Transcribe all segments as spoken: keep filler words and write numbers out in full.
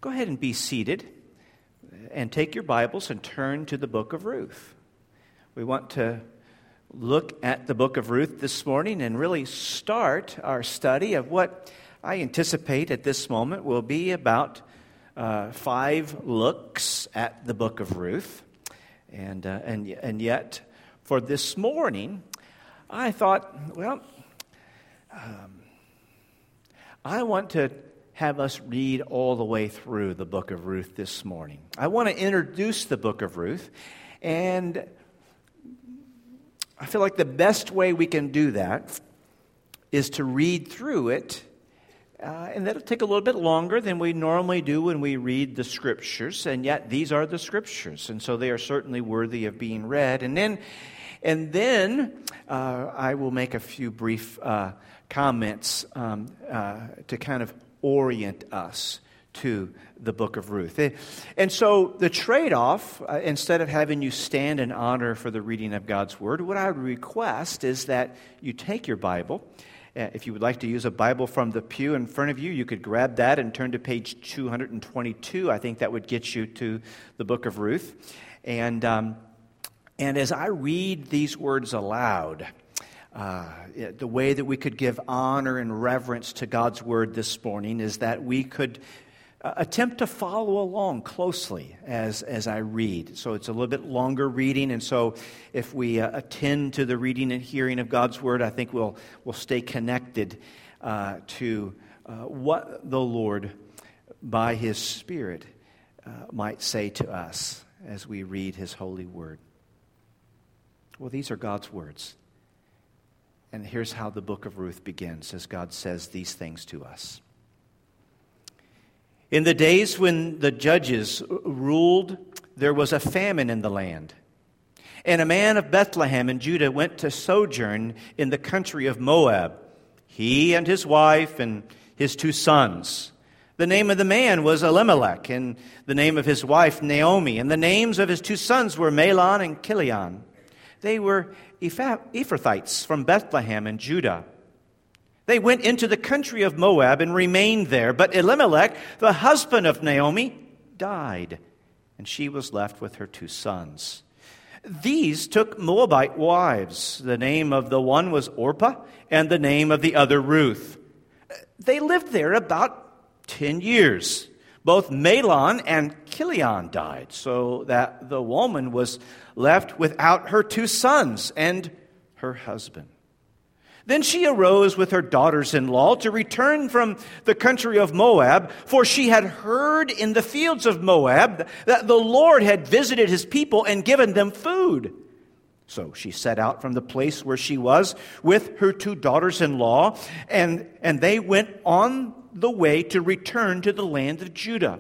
Go ahead and be seated and take your Bibles and turn to the book of Ruth. We want to look at the book of Ruth this morning and really start our study of what I anticipate at this moment will be about uh, five looks at the book of Ruth. And, uh, and, and yet, for this morning, I thought, well, um, I want to have us read all the way through the book of Ruth this morning. I want to introduce the book of Ruth, and I feel like the best way we can do that is to read through it, uh, and that'll take a little bit longer than we normally do when we read the Scriptures, and yet these are the Scriptures, and so they are certainly worthy of being read. And then, and then uh, I will make a few brief uh, comments um, uh, to kind of orient us to the book of Ruth. And so the trade-off, uh, instead of having you stand in honor for the reading of God's Word, what I would request is that you take your Bible. Uh, if you would like to use a Bible from the pew in front of you, you could grab that and turn to page two hundred twenty-two. I think that would get you to the book of Ruth. And, um, and as I read these words aloud, Uh, the way that we could give honor and reverence to God's Word this morning is that we could uh, attempt to follow along closely as, as I read. So it's a little bit longer reading, and so if we uh, attend to the reading and hearing of God's Word, I think we'll, we'll stay connected uh, to uh, what the Lord, by His Spirit, uh, might say to us as we read His holy Word. Well, these are God's words. And here's how the book of Ruth begins, as God says these things to us. In the days when the judges ruled, there was a famine in the land. And a man of Bethlehem in Judah went to sojourn in the country of Moab, he and his wife and his two sons. The name of the man was Elimelech, and the name of his wife Naomi, and the names of his two sons were Mahlon and Chilion. They were Ephrathites from Bethlehem in Judah. They went into the country of Moab and remained there. But Elimelech, the husband of Naomi, died, and she was left with her two sons. These took Moabite wives. The name of the one was Orpah, and the name of the other Ruth. They lived there about ten years. Both Mahlon and Chilion died, so that the woman was left without her two sons and her husband. Then she arose with her daughters-in-law to return from the country of Moab, for she had heard in the fields of Moab that the Lord had visited His people and given them food. So she set out from the place where she was with her two daughters-in-law, and, and they went on the way to return to the land of Judah.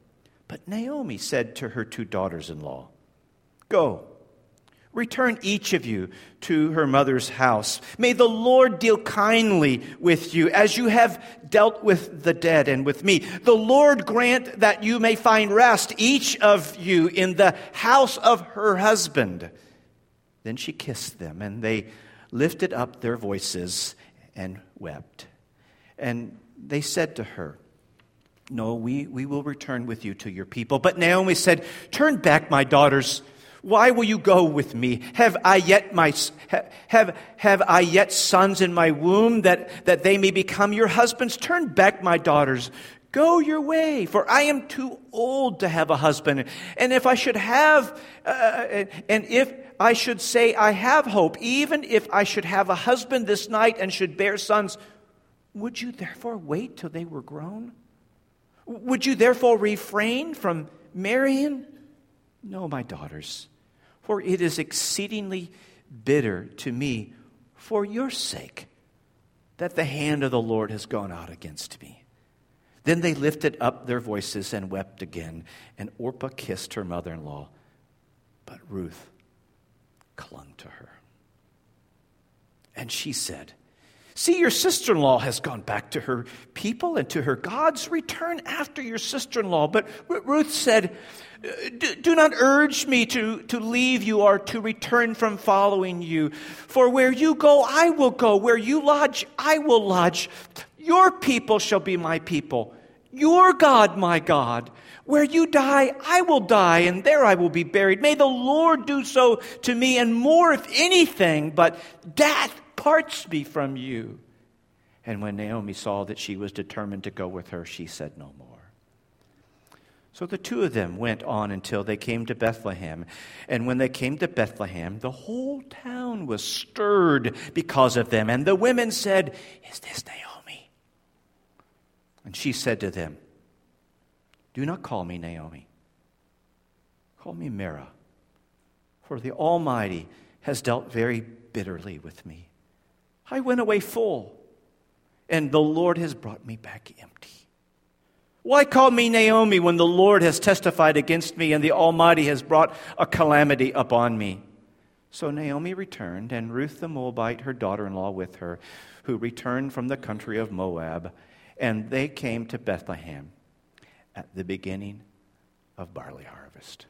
But Naomi said to her two daughters-in-law, "Go, return each of you to her mother's house. May the Lord deal kindly with you as you have dealt with the dead and with me. The Lord grant that you may find rest, each of you, in the house of her husband." Then she kissed them, and they lifted up their voices and wept. And they said to her, "No, we, we will return with you to your people." But Naomi said, "Turn back, my daughters. Why will you go with me? Have I yet my have have I yet sons in my womb that, that they may become your husbands? Turn back, my daughters. Go your way, for I am too old to have a husband. And if I should have, uh, and if I should say I have hope, even if I should have a husband this night and should bear sons, would you therefore wait till they were grown? Would you therefore refrain from marrying? No, my daughters, for it is exceedingly bitter to me for your sake that the hand of the Lord has gone out against me." Then they lifted up their voices and wept again, and Orpah kissed her mother-in-law, but Ruth clung to her. And she said, "See, your sister-in-law has gone back to her people and to her gods. Return after your sister-in-law." But Ruth said, "Do not urge me to, to leave you or to return from following you. For where you go, I will go. Where you lodge, I will lodge. Your people shall be my people, Your God, my God, where you die, I will die, and there I will be buried. May the Lord do so to me, and more if anything, but death parts me from you. And when Naomi saw that she was determined to go with her, she said no more. So the two of them went on until they came to Bethlehem. And when they came to Bethlehem, the whole town was stirred because of them. And the women said, "Is this Naomi?" And she said to them, "Do not call me Naomi. Call me Mara, for the Almighty has dealt very bitterly with me. I went away full, and the Lord has brought me back empty. Why call me Naomi when the Lord has testified against me and the Almighty has brought a calamity upon me?" So Naomi returned, and Ruth the Moabite, her daughter-in-law, with her, who returned from the country of Moab, and they came to Bethlehem at the beginning of barley harvest.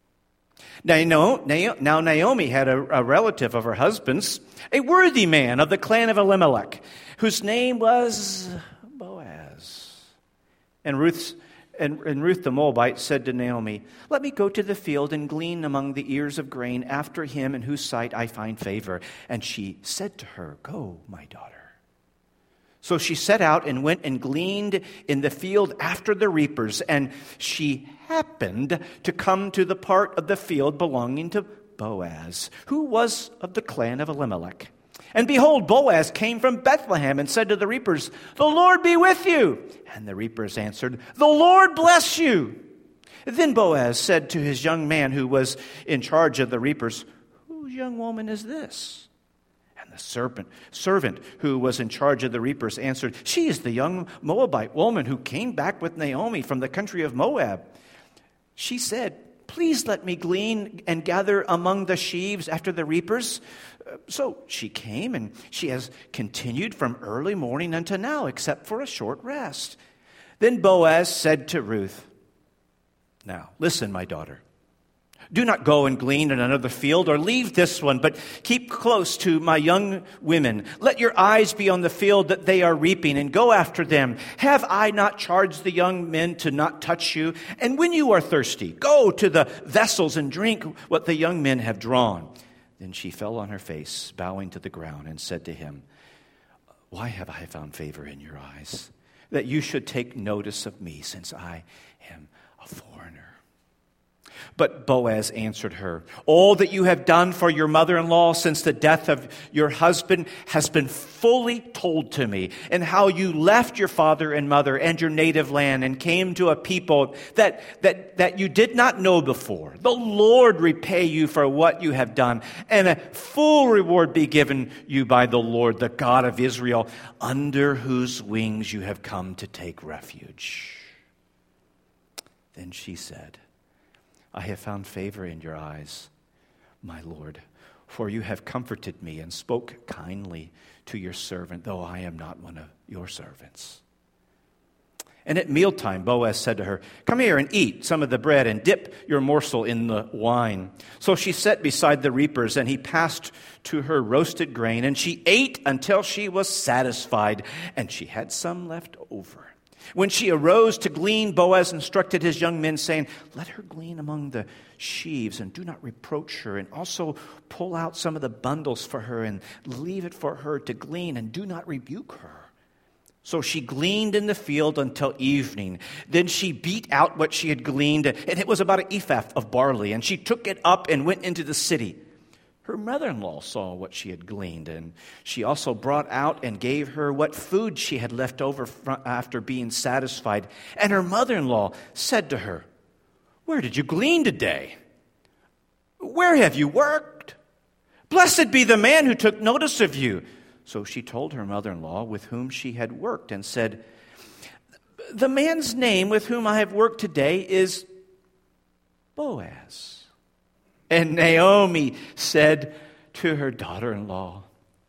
Now Naomi had a, a relative of her husband's, a worthy man of the clan of Elimelech, whose name was Boaz. And Ruth, and, and Ruth the Moabite said to Naomi, "Let me go to the field and glean among the ears of grain after him in whose sight I find favor." And she said to her, "Go, my daughter." So she set out and went and gleaned in the field after the reapers. And she happened to come to the part of the field belonging to Boaz, who was of the clan of Elimelech. And behold, Boaz came from Bethlehem and said to the reapers, "The Lord be with you." And the reapers answered, "The Lord bless you." Then Boaz said to his young man who was in charge of the reapers, "Whose young woman is this?" And the servant, servant who was in charge of the reapers answered, "She is the young Moabite woman who came back with Naomi from the country of Moab." She said, "Please let me glean and gather among the sheaves after the reapers." So she came, and she has continued from early morning until now, except for a short rest. Then Boaz said to Ruth, "Now, listen, my daughter. Do not go and glean in another field or leave this one, but keep close to my young women. Let your eyes be on the field that they are reaping and go after them. Have I not charged the young men to not touch you? And when you are thirsty, go to the vessels and drink what the young men have drawn." Then she fell on her face, bowing to the ground, and said to him, "Why have I found favor in your eyes, that you should take notice of me, since I am a foreigner?" But Boaz answered her, "All that you have done for your mother-in-law since the death of your husband has been fully told to me, and how you left your father and mother and your native land and came to a people that, that, that you did not know before. The Lord repay you for what you have done, and a full reward be given you by the Lord, the God of Israel, under whose wings you have come to take refuge." Then she said, "I have found favor in your eyes, my Lord, for you have comforted me and spoke kindly to your servant, though I am not one of your servants." And at mealtime, Boaz said to her, "Come here and eat some of the bread and dip your morsel in the wine." So she sat beside the reapers, and he passed to her roasted grain, and she ate until she was satisfied, and she had some left over. When she arose to glean, Boaz instructed his young men, saying, "Let her glean among the sheaves, and do not reproach her. And also pull out some of the bundles for her, and leave it for her to glean, and do not rebuke her." So she gleaned in the field until evening. Then she beat out what she had gleaned, and it was about an ephah of barley. And she took it up and went into the city. Her mother-in-law saw what she had gleaned, and she also brought out and gave her what food she had left over after being satisfied. And her mother-in-law said to her, "Where did you glean today? Where have you worked? Blessed be the man who took notice of you." So she told her mother-in-law with whom she had worked and said, "The man's name with whom I have worked today is Boaz." And Naomi said to her daughter-in-law,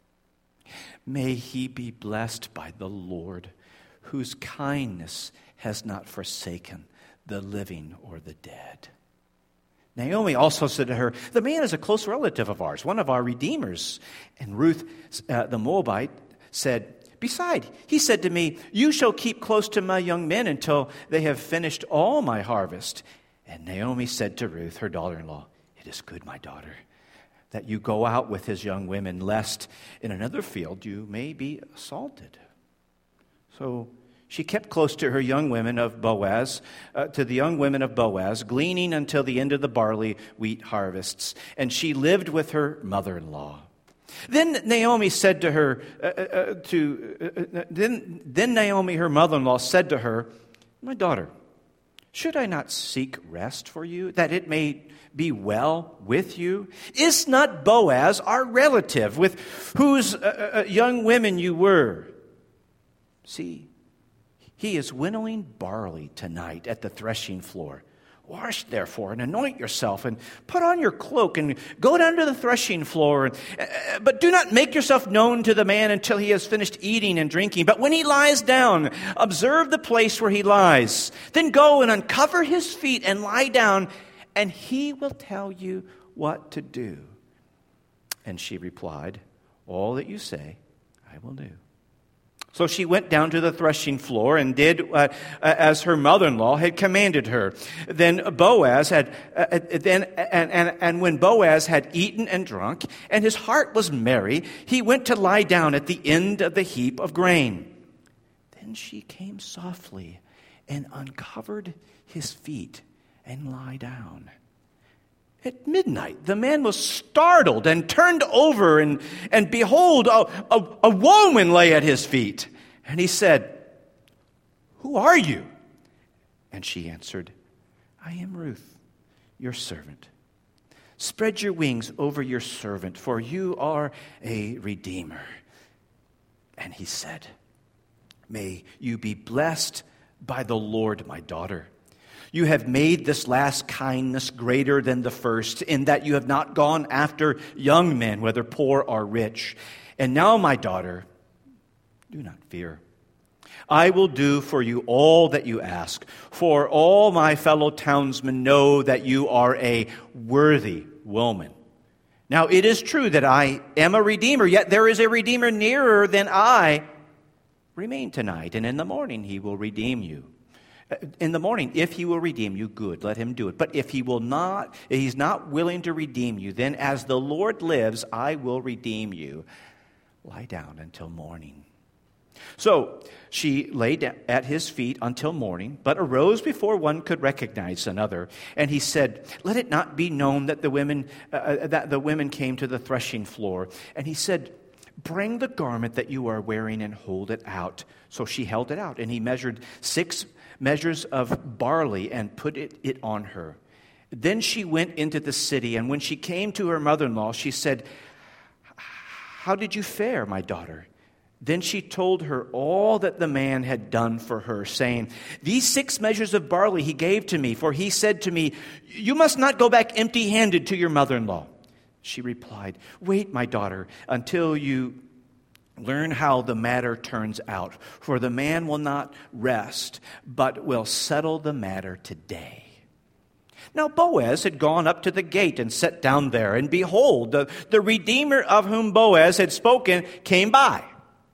"May he be blessed by the Lord, whose kindness has not forsaken the living or the dead." Naomi also said to her, "The man is a close relative of ours, one of our redeemers." And Ruth uh, the Moabite said, Beside, he said to me, you shall keep close to my young men until they have finished all my harvest. And Naomi said to Ruth, her daughter-in-law, it is good, my daughter, that you go out with his young women, lest in another field you may be assaulted. So she kept close to her young women of Boaz, uh, to the young women of Boaz, gleaning until the end of the barley wheat harvests. And she lived with her mother-in-law. Then Naomi said to her, uh, uh, to uh, uh, then, then Naomi, her mother-in-law, said to her, my daughter, should I not seek rest for you, that it may be well with you? Is not Boaz our relative, with whose uh, uh, young women you were? See, he is winnowing barley tonight at the threshing floor. Wash, therefore, and anoint yourself, and put on your cloak, and go down to the threshing floor. Uh, but do not make yourself known to the man until he has finished eating and drinking. But when he lies down, observe the place where he lies. Then go and uncover his feet and lie down, and he will tell you what to do. And she replied, all that you say, I will do. So she went down to the threshing floor and did uh, as her mother-in-law had commanded her. Then Boaz had, uh, then and, and, and when Boaz had eaten and drunk, and his heart was merry, he went to lie down at the end of the heap of grain. Then she came softly and uncovered his feet and lay down. At midnight, the man was startled and turned over, and, and behold, a, a, a woman lay at his feet. And he said, who are you? And she answered, I am Ruth, your servant. Spread your wings over your servant, for you are a redeemer. And he said, may you be blessed by the Lord, my daughter. You have made this last kindness greater than the first, in that you have not gone after young men, whether poor or rich. And now, my daughter, do not fear. I will do for you all that you ask, for all my fellow townsmen know that you are a worthy woman. Now, it is true that I am a redeemer, yet there is a redeemer nearer than I. Remain tonight, and in the morning he will redeem you. In the morning, if he will redeem you, good, let him do it. But if he will not, if he's not willing to redeem you, then as the Lord lives, I will redeem you. Lie down until morning. So she lay at his feet until morning, but arose before one could recognize another. And he said, let it not be known that the women uh, that the women came to the threshing floor. And he said, bring the garment that you are wearing and hold it out. So she held it out, and he measured six measures of barley and put it, it on her. Then she went into the city, and when she came to her mother-in-law, she said, how did you fare, my daughter? Then she told her all that the man had done for her, saying, these six measures of barley he gave to me, for he said to me, you must not go back empty-handed to your mother-in-law. She replied, wait, my daughter, until you learn how the matter turns out, for the man will not rest, but will settle the matter today. Now Boaz had gone up to the gate and sat down there, and behold, the, the Redeemer of whom Boaz had spoken came by.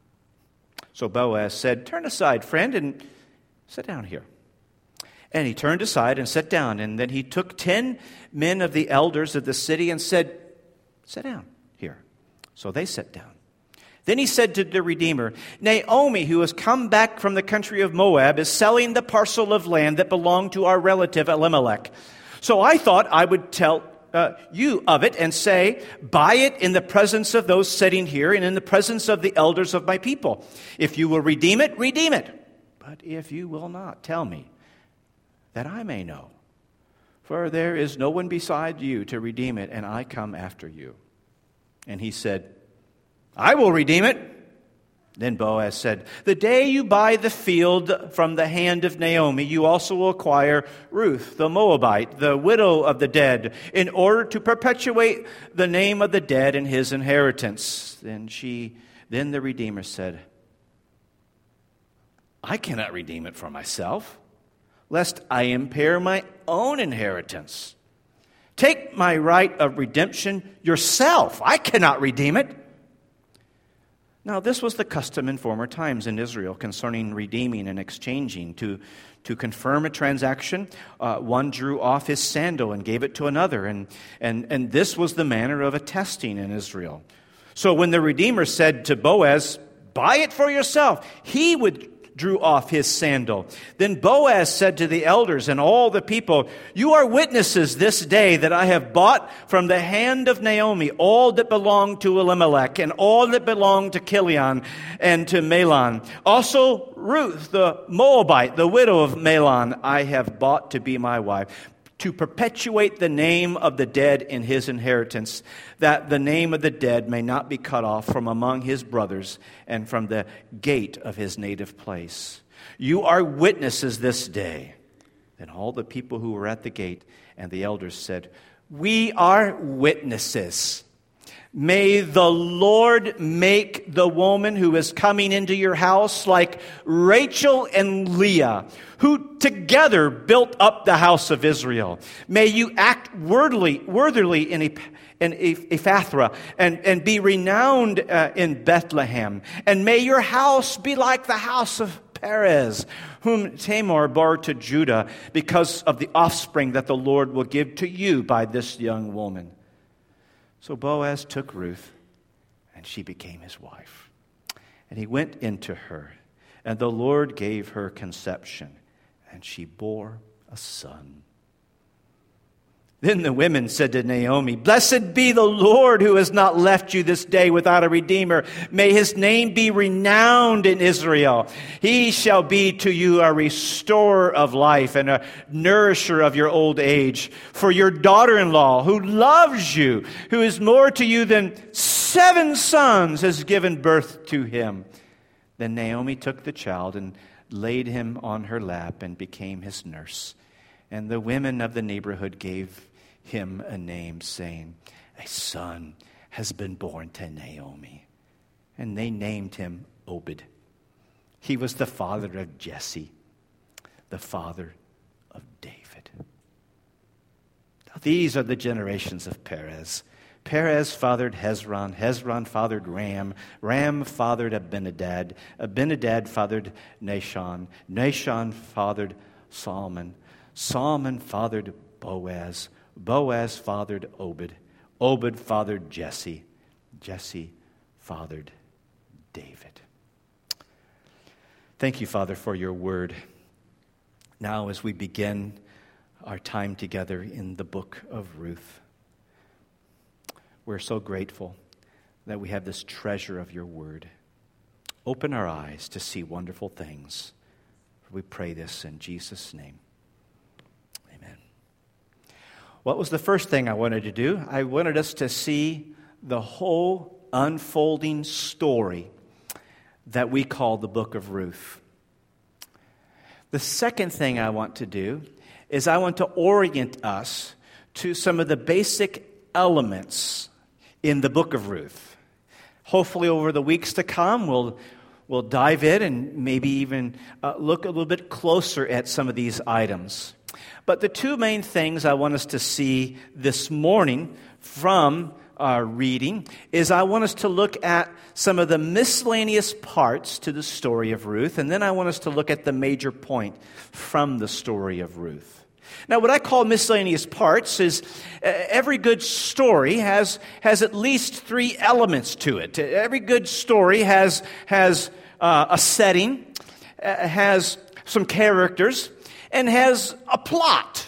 So Boaz said, turn aside, friend, and sit down here. And he turned aside and sat down, and then he took ten men of the elders of the city and said, sit down here. So they sat down. Then he said to the Redeemer, Naomi, who has come back from the country of Moab, is selling the parcel of land that belonged to our relative Elimelech. So I thought I would tell uh, you of it and say, buy it in the presence of those sitting here and in the presence of the elders of my people. If you will redeem it, redeem it. But if you will not, tell me, that I may know. For there is no one beside you to redeem it, and I come after you. And he said, I will redeem it. Then Boaz said, the day you buy the field from the hand of Naomi, you also will acquire Ruth, the Moabite, the widow of the dead, in order to perpetuate the name of the dead in his inheritance. Then she, then the Redeemer said, I cannot redeem it for myself, lest I impair my own inheritance. Take my right of redemption yourself. I cannot redeem it. Now, this was the custom in former times in Israel concerning redeeming and exchanging. To, to confirm a transaction, uh, one drew off his sandal and gave it to another, and, and, and this was the manner of attesting in Israel. So when the Redeemer said to Boaz, "Buy it for yourself," he would drew off his sandal. Then Boaz said to the elders and all the people, "You are witnesses this day that I have bought from the hand of Naomi all that belonged to Elimelech and all that belonged to Chilion and to Mahlon. Also Ruth, the Moabite, the widow of Mahlon, I have bought to be my wife, to perpetuate the name of the dead in his inheritance, that the name of the dead may not be cut off from among his brothers and from the gate of his native place. You are witnesses this day." Then all the people who were at the gate and the elders said, "We are witnesses. May the Lord make the woman who is coming into your house like Rachel and Leah, who together built up the house of Israel. May you act worthily, worthily in, Eph- in Ephrathah and, and be renowned uh, in Bethlehem. And may your house be like the house of Perez, whom Tamar bore to Judah, because of the offspring that the Lord will give to you by this young woman." So Boaz took Ruth, and she became his wife. And he went into her, and the Lord gave her conception, and she bore a son. Then the women said to Naomi, "Blessed be the Lord who has not left you this day without a redeemer. May his name be renowned in Israel. He shall be to you a restorer of life and a nourisher of your old age. For your daughter-in-law, who loves you, who is more to you than seven sons, has given birth to him." Then Naomi took the child and laid him on her lap and became his nurse. And the women of the neighborhood gave him a name, saying, "A son has been born to Naomi." And they named him Obed. He was the father of Jesse, the father of David. Now, these are the generations of Perez. Perez fathered Hezron. Hezron fathered Ram. Ram fathered Abinadab. Abinadab fathered Nahshon. Nahshon fathered Salmon. Salmon fathered Boaz. Boaz fathered Obed. Obed fathered Jesse. Jesse fathered David. Thank you, Father, for your word. Now, as we begin our time together in the book of Ruth, we're so grateful that we have this treasure of your word. Open our eyes to see wonderful things. We pray this in Jesus' name. What was the first thing I wanted to do? I wanted us to see the whole unfolding story that we call the book of Ruth. The second thing I want to do is I want to orient us to some of the basic elements in the book of Ruth. Hopefully over the weeks to come, we'll, we'll dive in and maybe even uh, look a little bit closer at some of these items. But the two main things I want us to see this morning from our reading is I want us to look at some of the miscellaneous parts to the story of Ruth, and then I want us to look at the major point from the story of Ruth. Now, what I call miscellaneous parts is uh, every good story has has at least three elements to it. Every good story has, has uh, a setting, uh, has some characters, and has a plot.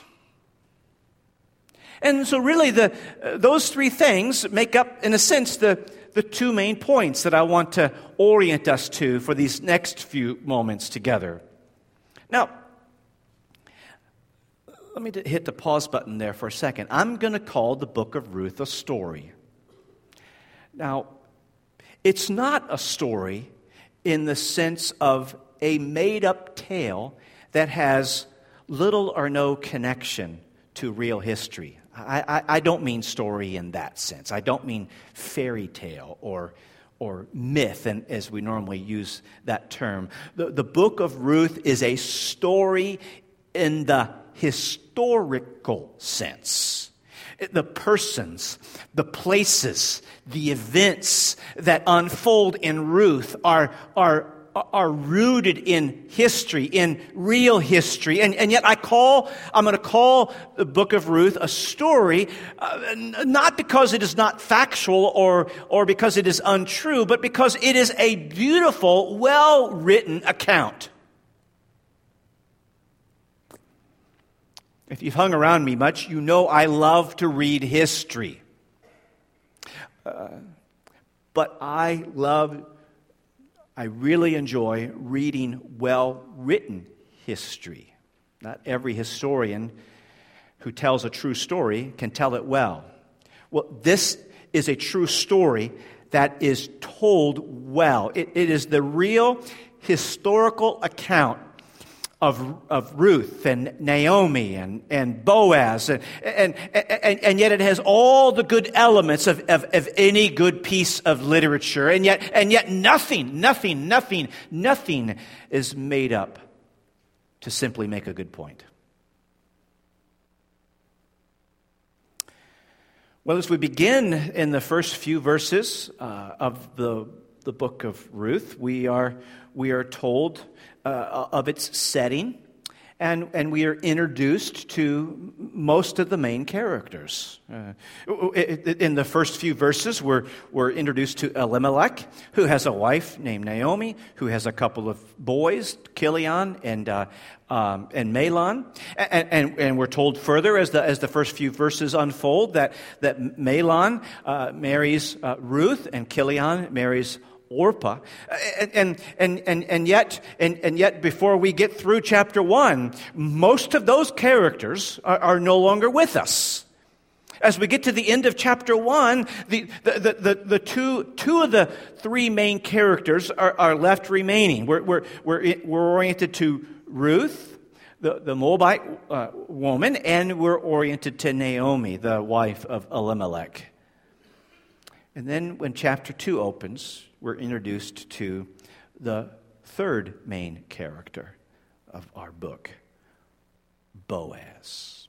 And so really the uh, those three things make up, in a sense, the, the two main points that I want to orient us to for these next few moments together. Now, let me hit the pause button there for a second. I'm going to call the book of Ruth a story. Now, it's not a story in the sense of a made-up tale that has little or no connection to real history. I, I, I don't mean story in that sense. I don't mean fairy tale or or myth, and as we normally use that term. The, the book of Ruth is a story in the historical sense. The persons, the places, the events that unfold in Ruth are, are, are rooted in history, in real history. And, and yet I call, I'm going to call the book of Ruth a story, uh, not because it is not factual or, or because it is untrue, but because it is a beautiful, well-written account. If you've hung around me much, you know I love to read history. Uh, but I love, I really enjoy reading well-written history. Not every historian who tells a true story can tell it well. Well, this is a true story that is told well. It, it is the real historical account Of, of Ruth and Naomi and, and Boaz, and, and, and, and yet it has all the good elements of, of, of any good piece of literature, and yet, and yet nothing, nothing, nothing, nothing is made up to simply make a good point. Well, as we begin in the first few verses uh, of the, the book of Ruth, we are, we are told Uh, of its setting, and, and we are introduced to most of the main characters. Uh, in the first few verses, we're, we're introduced to Elimelech, who has a wife named Naomi, who has a couple of boys, Chilion and uh, um, and Mahlon, and, and and we're told further as the as the first few verses unfold that that Mahlon uh, marries uh, Ruth, and Chilion marries Orpah, and and and and yet and, and yet before we get through chapter one, most of those characters are, are no longer with us. As we get to the end of chapter one, the the the, the, the two two of the three main characters are, are left remaining. We're we're we're we're oriented to Ruth, the the Moabite uh, woman, and we're oriented to Naomi, the wife of Elimelech. And then when chapter two opens, we're introduced to the third main character of our book, Boaz.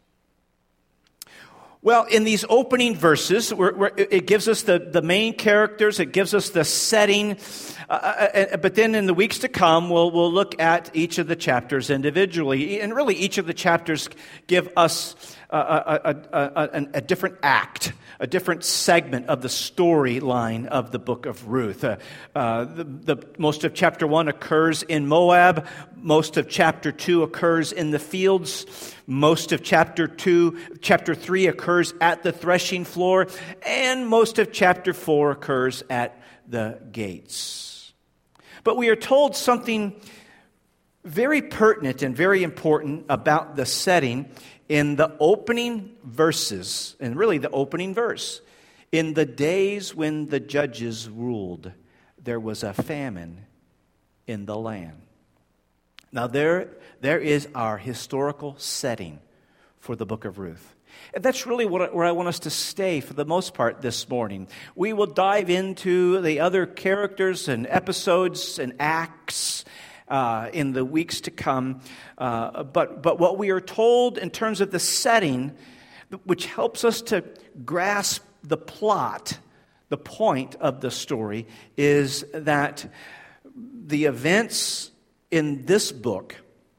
Well, in these opening verses, we're, we're, it gives us the, the main characters, it gives us the setting, uh, uh, but then in the weeks to come, we'll, we'll look at each of the chapters individually. And really, each of the chapters give us a, a, a, a, a different act, a different segment of the storyline of the book of Ruth. Uh, uh, the, the, most of chapter one occurs in Moab. Most of chapter two occurs in the fields. Most of chapter two, chapter three occurs at the threshing floor. And most of chapter four occurs at the gates. But we are told something very pertinent and very important about the setting in the opening verses, and really the opening verse. In the days when the judges ruled, there was a famine in the land. Now there, there is our historical setting for the book of Ruth. And that's really what, where I want us to stay for the most part this morning. We will dive into the other characters and episodes and acts Uh, in the weeks to come. Uh, but, but what we are told in terms of the setting, which helps us to grasp the plot, the point of the story, is that the events in this book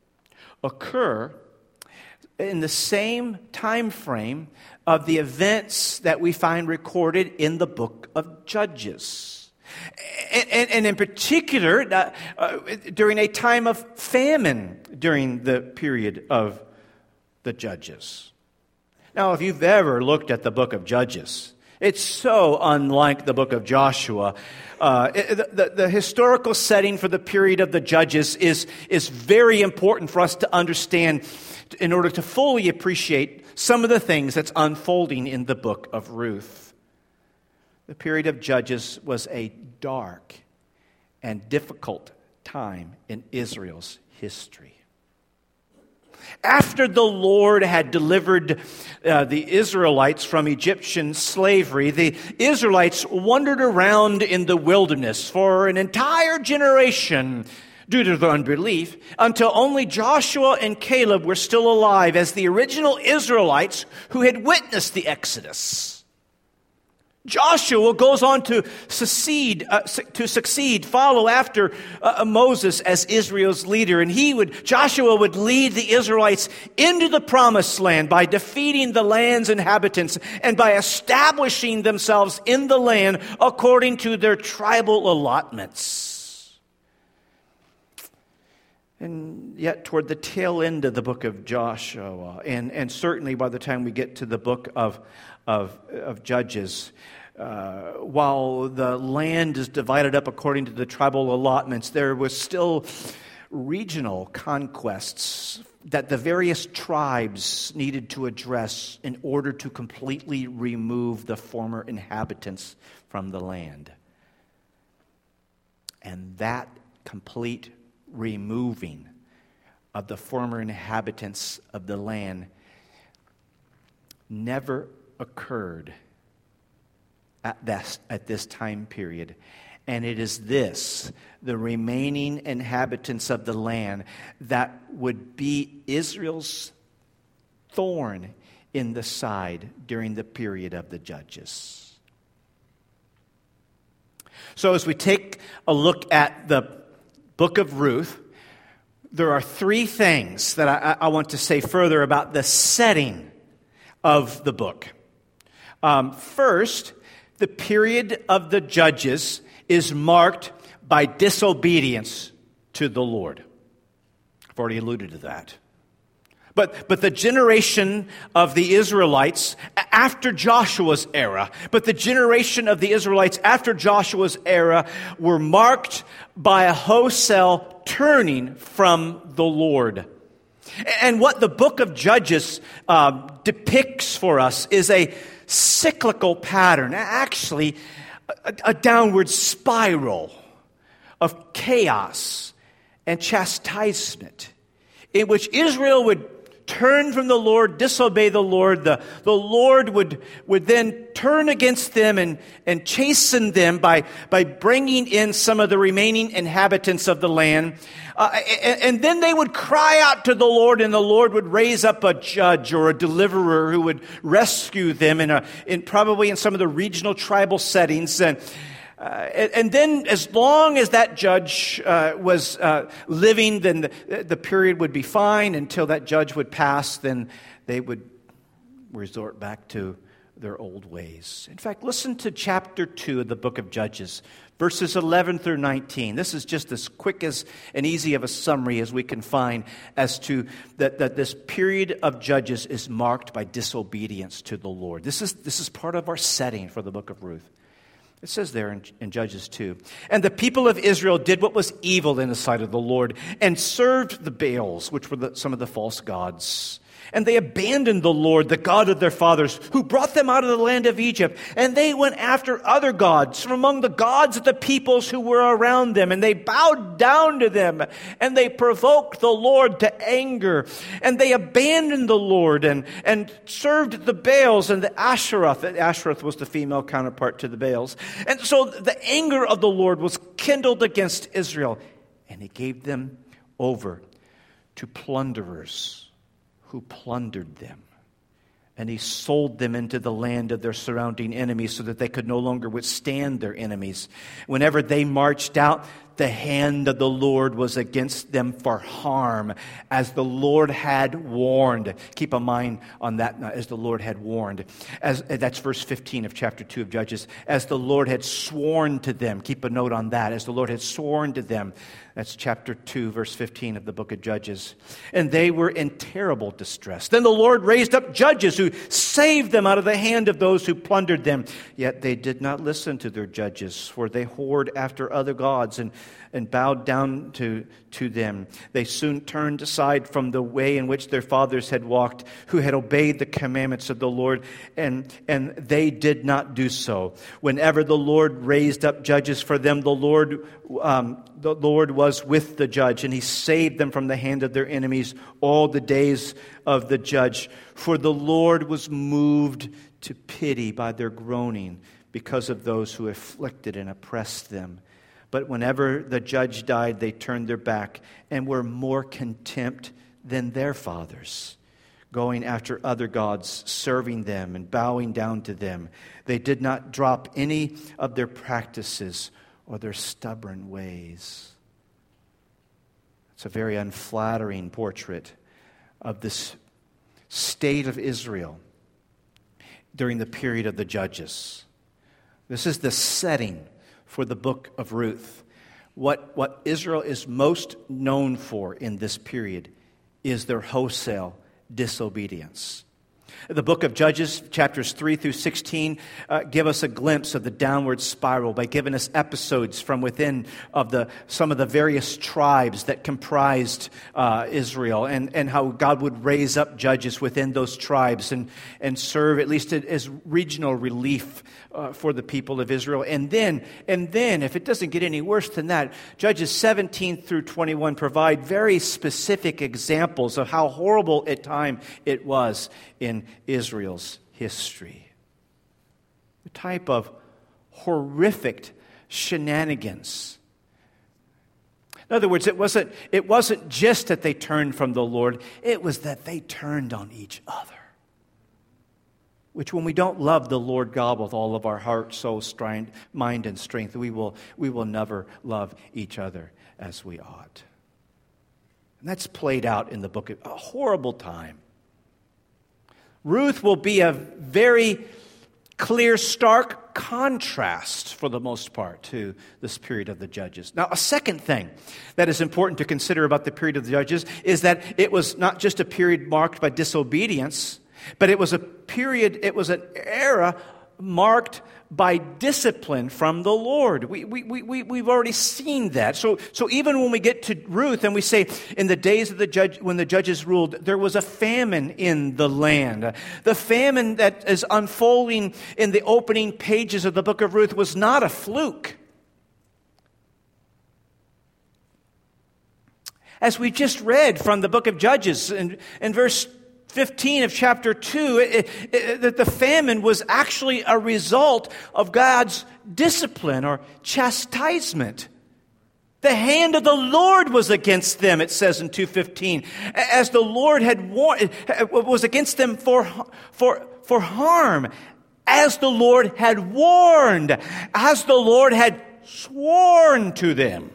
occur in the same time frame of the events that we find recorded in the book of Judges. And, and, and in particular, uh, uh, during a time of famine during the period of the Judges. Now, if you've ever looked at the book of Judges, it's so unlike the book of Joshua. Uh, it, the, the historical setting for the period of the Judges is, is very important for us to understand in order to fully appreciate some of the things that's unfolding in the book of Ruth. The period of Judges was a dark and difficult time in Israel's history. After the Lord had delivered uh, the Israelites from Egyptian slavery, the Israelites wandered around in the wilderness for an entire generation due to their unbelief, until only Joshua and Caleb were still alive as the original Israelites who had witnessed the Exodus. Joshua goes on to succeed, uh, to succeed, follow after uh, Moses as Israel's leader, and he would, Joshua would lead the Israelites into the promised land by defeating the land's inhabitants and by establishing themselves in the land according to their tribal allotments. And yet, toward the tail end of the book of Joshua, and, and certainly by the time we get to the book of Of, of Judges, uh, while the land is divided up according to the tribal allotments, there was still regional conquests that the various tribes needed to address in order to completely remove the former inhabitants from the land. And that complete removing of the former inhabitants of the land never occurred at this, at this time period. And it is this, the remaining inhabitants of the land, that would be Israel's thorn in the side during the period of the Judges. So as we take a look at the book of Ruth, there are three things that I, I want to say further about the setting of the book. Um, first, the period of the Judges is marked by disobedience to the Lord. I've already alluded to that. But, but the generation of the Israelites after Joshua's era, but the generation of the Israelites after Joshua's era were marked by a wholesale turning from the Lord. And what the book of Judges uh, depicts for us is a cyclical pattern, actually a, a downward spiral of chaos and chastisement, in which Israel would turn from the Lord, disobey the Lord. The, the Lord would, would then turn against them and, and chasten them by, by bringing in some of the remaining inhabitants of the land. Uh, and, and then they would cry out to the Lord, and the Lord would raise up a judge or a deliverer who would rescue them in, a, in probably in some of the regional tribal settings. And Uh, and, and then as long as that judge uh, was uh, living, then the, the period would be fine until that judge would pass. Then they would resort back to their old ways. In fact, listen to chapter two of the book of Judges, verses eleven through nineteen. This is just as quick as and easy of a summary as we can find as to that, that this period of Judges is marked by disobedience to the Lord. This is, this is part of our setting for the book of Ruth. It says there in, in Judges two, "And the people of Israel did what was evil in the sight of the Lord, and served the Baals, which were the, some of the false gods. And they abandoned the Lord, the God of their fathers, who brought them out of the land of Egypt. And they went after other gods from among the gods of the peoples who were around them. And they bowed down to them. And they provoked the Lord to anger. And they abandoned the Lord and, and served the Baals and the Asheroth." Asheroth was the female counterpart to the Baals. "And so the anger of the Lord was kindled against Israel. And he gave them over to plunderers who plundered them. And he sold them into the land of their surrounding enemies so that they could no longer withstand their enemies. Whenever they marched out, the hand of the Lord was against them for harm, as the Lord had warned." Keep a mind on that, as the Lord had warned. As that's verse fifteen of chapter two of Judges. "As the Lord had sworn to them." Keep a note on that. "As the Lord had sworn to them." That's chapter two, verse fifteen of the book of Judges. "And they were in terrible distress. Then the Lord raised up judges who saved them out of the hand of those who plundered them. Yet they did not listen to their judges, for they whored after other gods and, and bowed down to, to them. They soon turned aside from the way in which their fathers had walked, who had obeyed the commandments of the Lord, and, and they did not do so. Whenever the Lord raised up judges for them, the Lord um, the Lord was with the judge, and he saved them from the hand of their enemies all the days of the judge. For the Lord was moved to pity by their groaning because of those who afflicted and oppressed them. But whenever the judge died, they turned their back and were more contempt than their fathers, going after other gods, serving them and bowing down to them. They did not drop any of their practices or their stubborn ways. It's a very unflattering portrait of this state of Israel during the period of the Judges. This is the setting for the book of Ruth. What, what Israel is most known for in this period is their wholesale disobedience. The book of Judges, chapters three through sixteen, uh, give us a glimpse of the downward spiral by giving us episodes from within of the some of the various tribes that comprised uh, Israel, and, and how God would raise up judges within those tribes and, and serve at least as regional relief uh, for the people of Israel. And then, and then, if it doesn't get any worse than that, Judges seventeen through twenty-one provide very specific examples of how horrible at time it was in Israel's history. The type of horrific shenanigans. In other words, it wasn't, it wasn't just that they turned from the Lord, it was that they turned on each other. Which, when we don't love the Lord God with all of our heart, soul, strength, mind, and strength, we will, we will never love each other as we ought. And that's played out in the book of a horrible time. Ruth will be a very clear, stark contrast, for the most part, to this period of the Judges. Now, a second thing that is important to consider about the period of the Judges is that it was not just a period marked by disobedience, but it was a period, it was an era marked by discipline from the Lord. We, we, we, we've already seen that. So, so even when we get to Ruth and we say, in the days of the judge, when the judges ruled, there was a famine in the land. The famine that is unfolding in the opening pages of the book of Ruth was not a fluke. As we just read from the book of Judges in, in verse fifteen of chapter two, it, it, that the famine was actually a result of God's discipline or chastisement. The hand of the Lord was against them, it says in two fifteen, as the Lord had warned, was against them for, for, for harm, as the Lord had warned, as the Lord had sworn to them.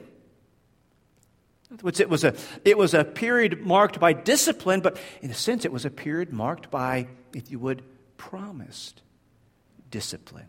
It was a, it was a period marked by discipline, but in a sense it was a period marked by, if you would, promised discipline.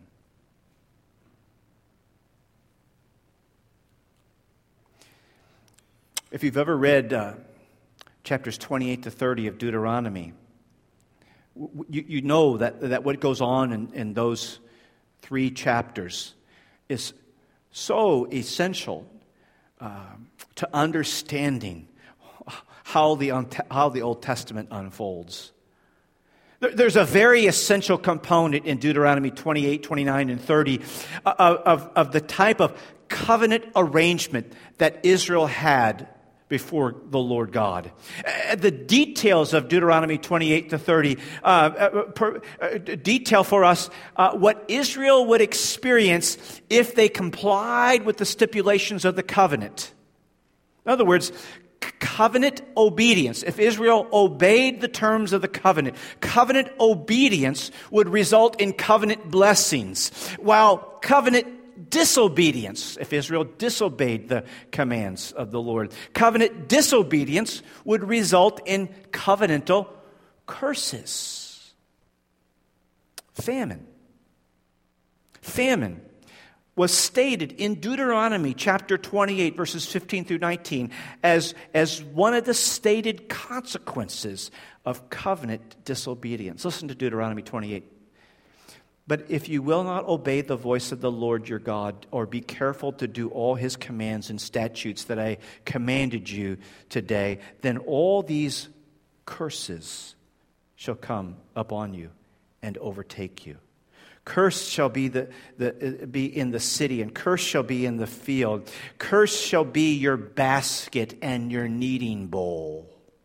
If you've ever read uh, chapters twenty-eight to thirty of Deuteronomy, you, you know that, that what goes on in, in those three chapters is so essential Um, to understanding how the, how the Old Testament unfolds. There, there's a very essential component in Deuteronomy twenty-eight, twenty-nine, and thirty of, of, of the type of covenant arrangement that Israel had before the Lord God. Uh, the details of Deuteronomy twenty-eight to thirty uh, uh, per, uh, detail for us uh, what Israel would experience if they complied with the stipulations of the covenant. In other words, covenant obedience. If Israel obeyed the terms of the covenant, covenant obedience would result in covenant blessings, while covenant disobedience, if Israel disobeyed the commands of the Lord, covenant disobedience would result in covenantal curses. Famine. Famine was stated in Deuteronomy chapter twenty-eight, verses fifteen through nineteen, as, as one of the stated consequences of covenant disobedience. Listen to Deuteronomy twenty-eight. But if you will not obey the voice of the Lord your God, or be careful to do all his commands and statutes that I commanded you today, then all these curses shall come upon you and overtake you. Cursed shall be the, the be in the city, and cursed shall be in the field. Cursed shall be your basket and your kneading bowl.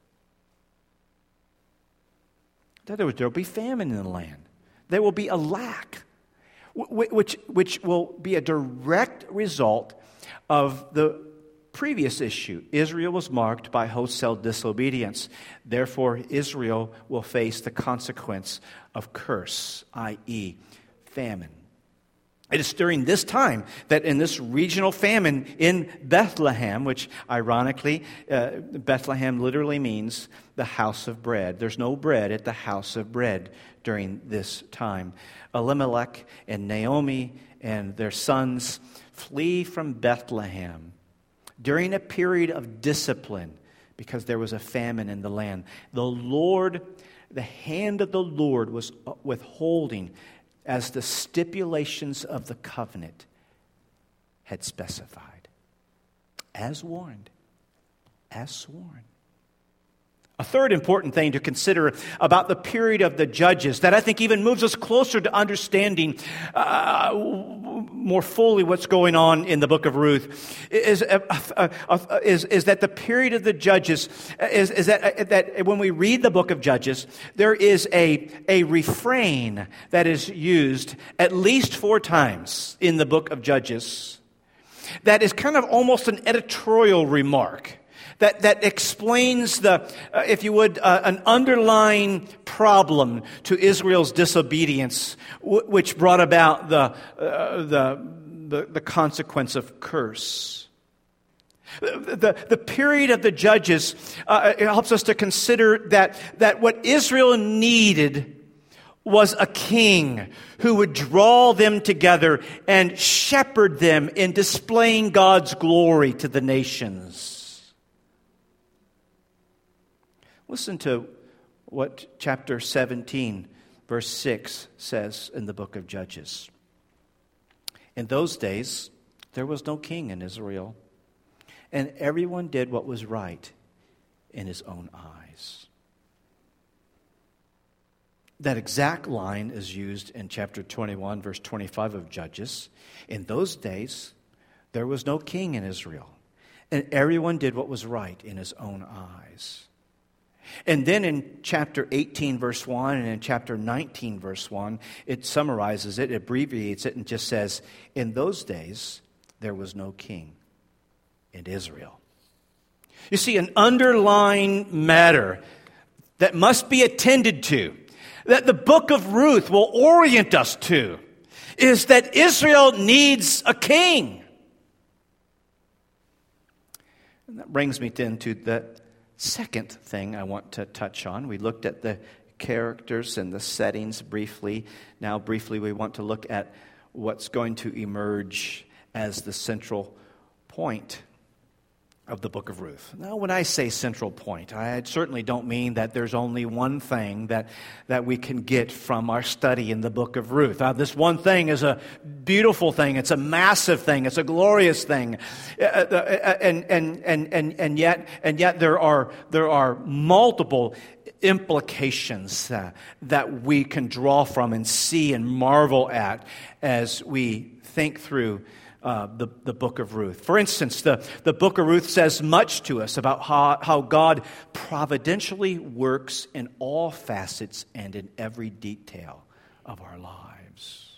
In other words, there will be famine in the land. There will be a lack, which, which will be a direct result of the previous issue. Israel was marked by wholesale disobedience. Therefore, Israel will face the consequence of curse, that is famine. It is during this time that in this regional famine in Bethlehem, which ironically, uh, Bethlehem literally means the house of bread. There's no bread at the house of bread during this time. Elimelech and Naomi and their sons flee from Bethlehem during a period of discipline because there was a famine in the land. The Lord, the hand of the Lord was withholding as the stipulations of the covenant had specified. As warned. As sworn. A third important thing to consider about the period of the Judges that I think even moves us closer to understanding uh, more fully what's going on in the book of Ruth is, uh, uh, uh, is, is that the period of the Judges is, is that, uh, that when we read the book of Judges, there is a, a refrain that is used at least four times in the book of Judges that is kind of almost an editorial remark. That, that explains the, uh, if you would, uh, an underlying problem to Israel's disobedience, w- which brought about the, uh, the, the, the consequence of curse. The, the, the period of the Judges uh, it helps us to consider that, that what Israel needed was a king who would draw them together and shepherd them in displaying God's glory to the nations. Listen to what chapter seventeen, verse six says in the book of Judges. In those days, there was no king in Israel, and everyone did what was right in his own eyes. That exact line is used in chapter twenty-one, verse twenty-five of Judges. In those days, there was no king in Israel, and everyone did what was right in his own eyes. And then in chapter eighteen, verse one, and in chapter nineteen, verse one, it summarizes it, abbreviates it, and just says, in those days, there was no king in Israel. You see, an underlying matter that must be attended to, that the book of Ruth will orient us to, is that Israel needs a king. And that brings me then to the second thing I want to touch on. We looked at the characters and the settings briefly. Now, briefly, we want to look at what's going to emerge as the central point of the book of Ruth. Now, when I say central point, I certainly don't mean that there's only one thing that, that we can get from our study in the book of Ruth. Uh, this one thing is a beautiful thing. It's a massive thing. It's a glorious thing. Uh, uh, and, and, and, and, and yet, and yet there are, there are multiple implications uh, that we can draw from and see and marvel at as we think through Uh, the, the book of Ruth. For instance, the, the book of Ruth says much to us about how, how God providentially works in all facets and in every detail of our lives.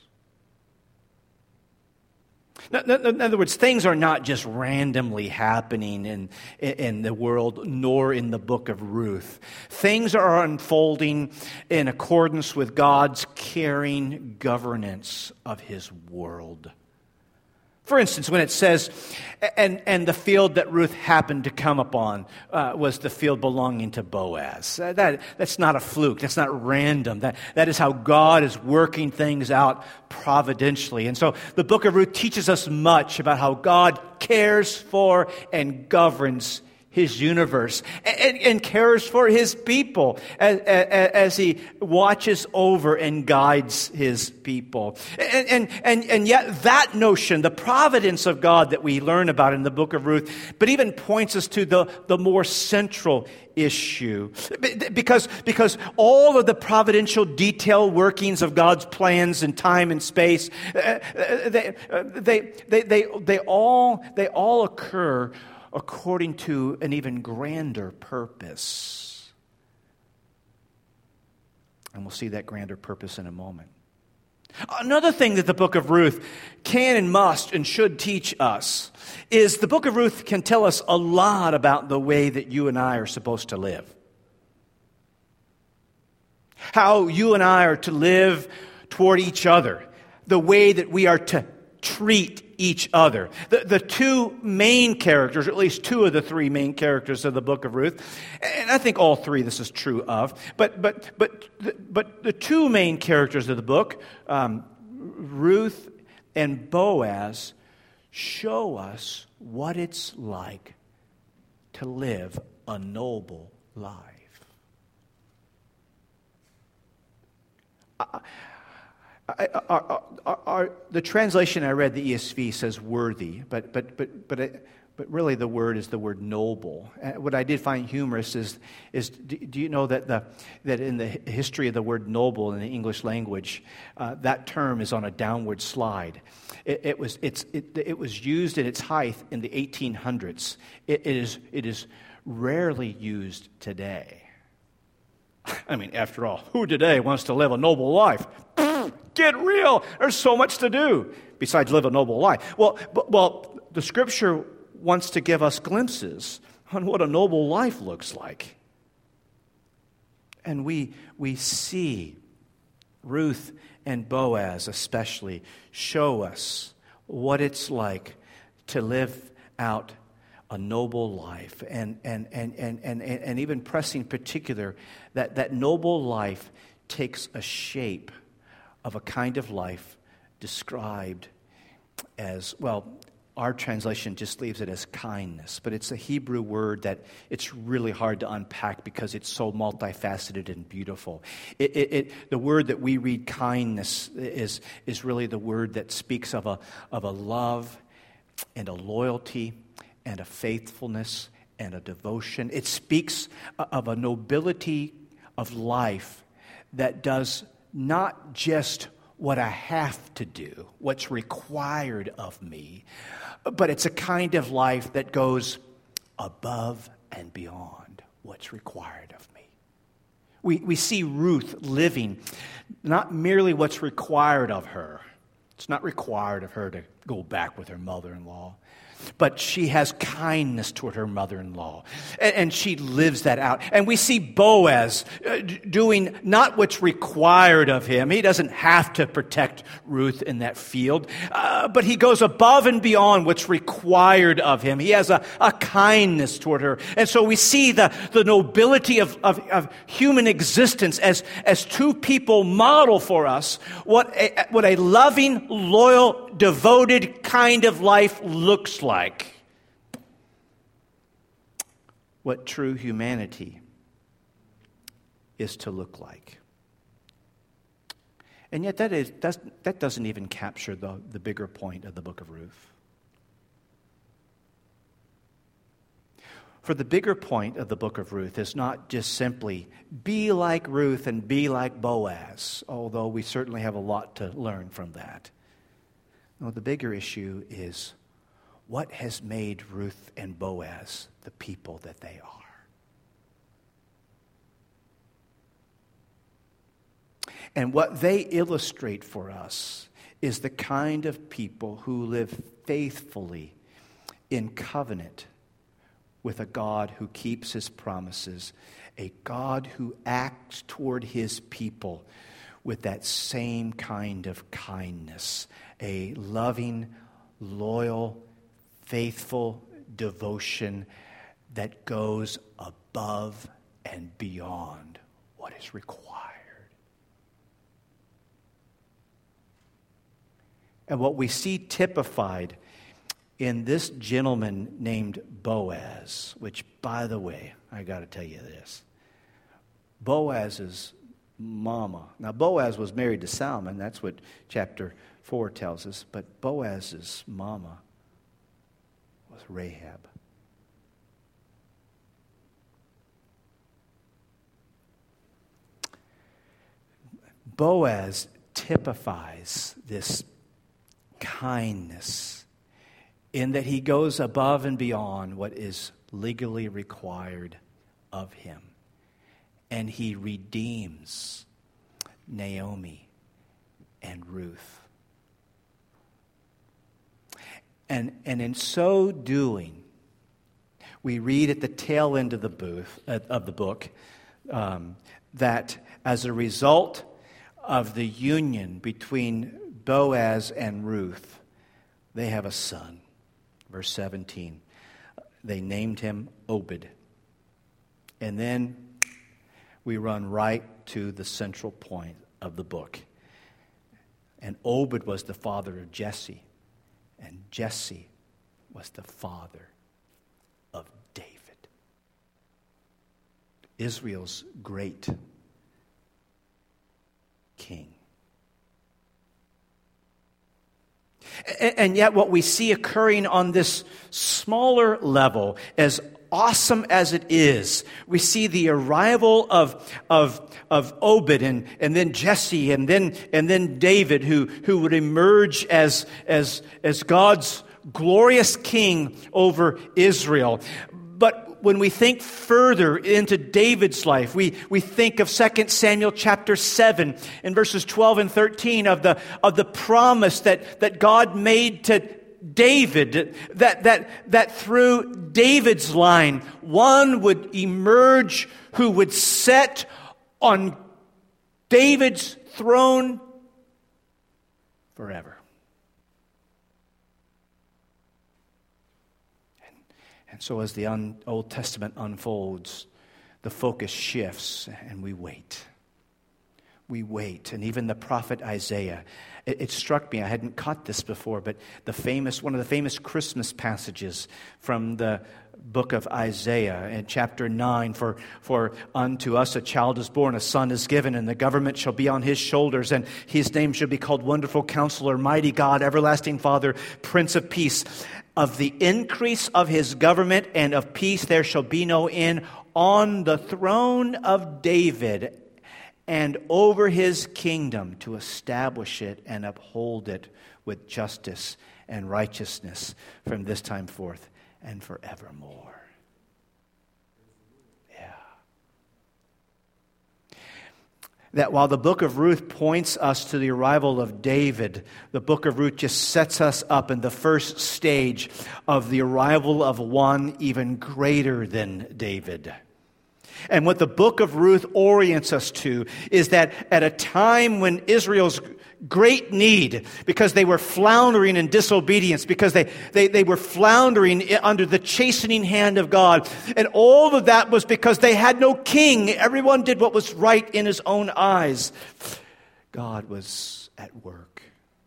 In other words, things are not just randomly happening in, in the world, nor in the book of Ruth. Things are unfolding in accordance with God's caring governance of His world. For instance, when it says, and, and the field that Ruth happened to come upon uh, was the field belonging to Boaz. Uh, that, that's not a fluke. That's not random. That, that is how God is working things out providentially. And so the book of Ruth teaches us much about how God cares for and governs His universe and, and cares for His people as, as, as He watches over and guides His people. And, and, and, and yet that notion, the providence of God that we learn about in the book of Ruth, but even points us to the, the more central issue. Because, because all of the providential detail workings of God's plans in time and space, they, they, they, they, they, all, they all occur according to an even grander purpose. And we'll see that grander purpose in a moment. Another thing that the book of Ruth can and must and should teach us is the book of Ruth can tell us a lot about the way that you and I are supposed to live. How you and I are to live toward each other. The way that we are to treat each other. The, the two main characters, or at least two of the three main characters of the book of Ruth, and I think all three this is true of, but but but but the two main characters of the book, um, Ruth and Boaz, show us what it's like to live a noble life. I, I, I, I, I, the translation I read, the E S V, says worthy, but but but but it, but really the word is the word noble. And what I did find humorous is is do, do you know that the that in the history of the word noble in the English language, uh, that term is on a downward slide. It, it was it's it, it was used in its height in the eighteen hundreds. It, it is it is rarely used today. I mean, after all, who today wants to live a noble life? Get real. There's so much to do besides live a noble life. Well, but, well, the Scripture wants to give us glimpses on what a noble life looks like. And we we see Ruth and Boaz especially show us what it's like to live out a noble life, and and and and and, and even pressing particular that, that noble life takes a shape of a kind of life described as, well, our translation just leaves it as kindness, but it's a Hebrew word that it's really hard to unpack because it's so multifaceted and beautiful. It, it, it, the word that we read kindness is is really the word that speaks of a of a love and a loyalty and a faithfulness and a devotion. It speaks of a nobility of life that does not just what I have to do, what's required of me, but it's a kind of life that goes above and beyond what's required of me. We, we see Ruth living not merely what's required of her. It's not required of her to go back with her mother-in-law. But she has kindness toward her mother-in-law, and, and she lives that out. And we see Boaz uh, doing not what's required of him. He doesn't have to protect Ruth in that field, uh, but he goes above and beyond what's required of him. He has a, a kindness toward her. And so we see the, the nobility of, of, of human existence as, as two people model for us what a, what a loving, loyal, devoted kind of life looks like. Like what true humanity is to look like. And yet that is that's, that doesn't even capture the, the bigger point of the book of Ruth. For the bigger point of the book of Ruth is not just simply be like Ruth and be like Boaz, although we certainly have a lot to learn from that. No, the bigger issue is what has made Ruth and Boaz the people that they are. And what they illustrate for us is the kind of people who live faithfully in covenant with a God who keeps his promises, a God who acts toward his people with that same kind of kindness, a loving, loyal, faithful devotion that goes above and beyond what is required. And what we see typified in this gentleman named Boaz, which, by the way, I got to tell you this. Boaz's mama. Now, Boaz was married to Salmon. That's what chapter four tells us. But Boaz's mama was Rahab. Boaz typifies this kindness in that he goes above and beyond what is legally required of him. And he redeems Naomi and Ruth. And, and in so doing, we read at the tail end of the, booth, uh, of the book um, that as a result of the union between Boaz and Ruth, they have a son. Verse seventeen. They named him Obed. And then we run right to the central point of the book. And Obed was the father of Jesse. And Jesse was the father of David. Israel's great king. And yet what we see occurring on this smaller level, as awesome as it is, we see the arrival of, of, of Obed and, and then Jesse and then, and then David, who, who would emerge as, as, as God's glorious king over Israel. But when we think further into David's life, we, we think of Second Samuel chapter seven in verses twelve and thirteen of the, of the promise that, that God made to David, that, that, that through David's line, one would emerge who would set on David's throne forever. And so as the un- Old Testament unfolds, the focus shifts and we wait. We wait. And even the prophet Isaiah, it, it struck me, I hadn't caught this before, but the famous, one of the famous Christmas passages from the book of Isaiah in chapter nine, for, for unto us a child is born, a son is given, and the government shall be on his shoulders, and his name shall be called Wonderful Counselor, Mighty God, Everlasting Father, Prince of Peace. Of the increase of his government and of peace there shall be no end on the throne of David and over his kingdom, to establish it and uphold it with justice and righteousness from this time forth and forevermore. Yeah. That while the book of Ruth points us to the arrival of David, the book of Ruth just sets us up in the first stage of the arrival of one even greater than David. And what the book of Ruth orients us to is that at a time when Israel's great need, because they were floundering in disobedience, because they, they, they were floundering under the chastening hand of God. And all of that was because they had no king. Everyone did what was right in his own eyes. God was at work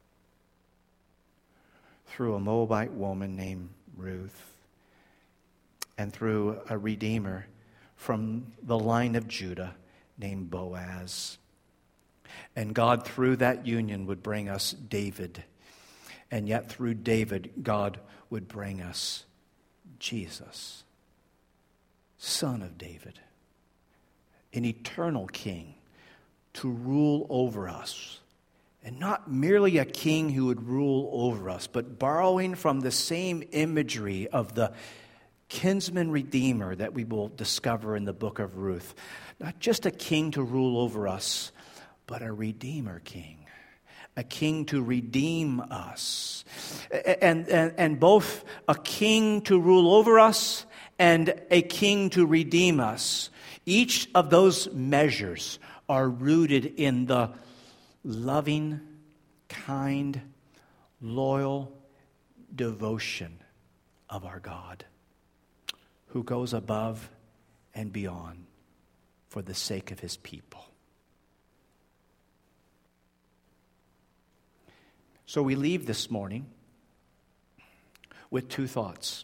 through a Moabite woman named Ruth and through a redeemer from the line of Judah named Boaz. And God, through that union, would bring us David. And yet through David, God would bring us Jesus, Son of David, an eternal king to rule over us. And not merely a king who would rule over us, but borrowing from the same imagery of the kinsman redeemer that we will discover in the book of Ruth. Not just a king to rule over us, but a redeemer king. A king to redeem us. And, and, and both a king to rule over us and a king to redeem us. Each of those measures are rooted in the loving, kind, loyal devotion of our God, who goes above and beyond for the sake of his people. So we leave this morning with two thoughts.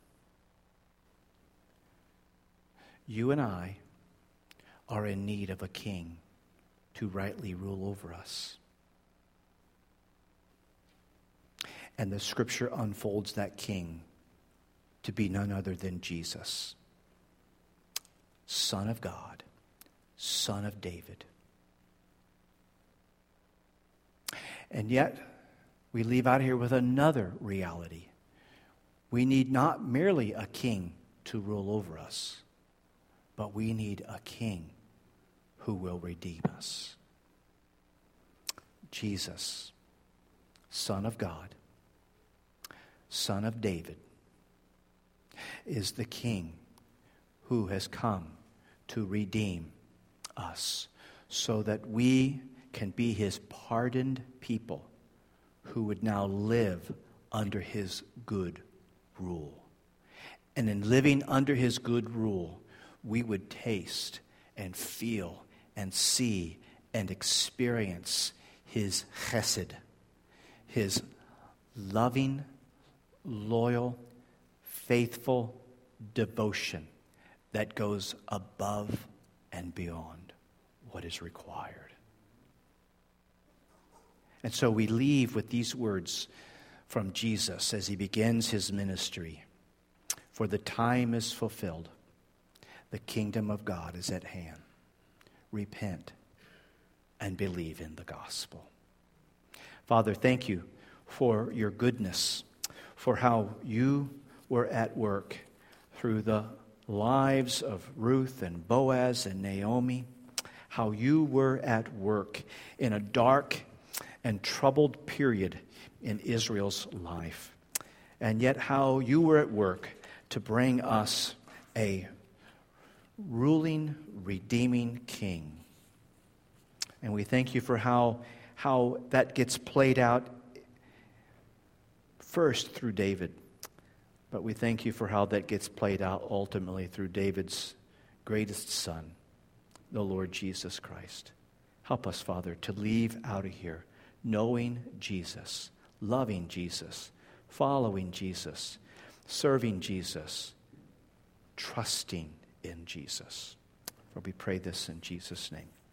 You and I are in need of a king to rightly rule over us. And the scripture unfolds that king to be none other than Jesus, Son of God, Son of David. And yet, we leave out here with another reality. We need not merely a king to rule over us, but we need a king who will redeem us. Jesus, Son of God, Son of David, is the King who has come to redeem us so that we can be his pardoned people who would now live under his good rule. And in living under his good rule, we would taste and feel and see and experience his chesed, his loving, loyal, faithful devotion that goes above and beyond what is required. And so we leave with these words from Jesus as he begins his ministry. For the time is fulfilled. The kingdom of God is at hand. Repent and believe in the gospel. Father, thank you for your goodness, for how you were at work through the lives of Ruth and Boaz and Naomi, how you were at work in a dark and troubled period in Israel's life, and yet how you were at work to bring us a ruling, redeeming king. And we thank you for how, how that gets played out first through David. But we thank you for how that gets played out ultimately through David's greatest son, the Lord Jesus Christ. Help us, Father, to leave out of here knowing Jesus, loving Jesus, following Jesus, serving Jesus, trusting in Jesus. For we pray this in Jesus' name.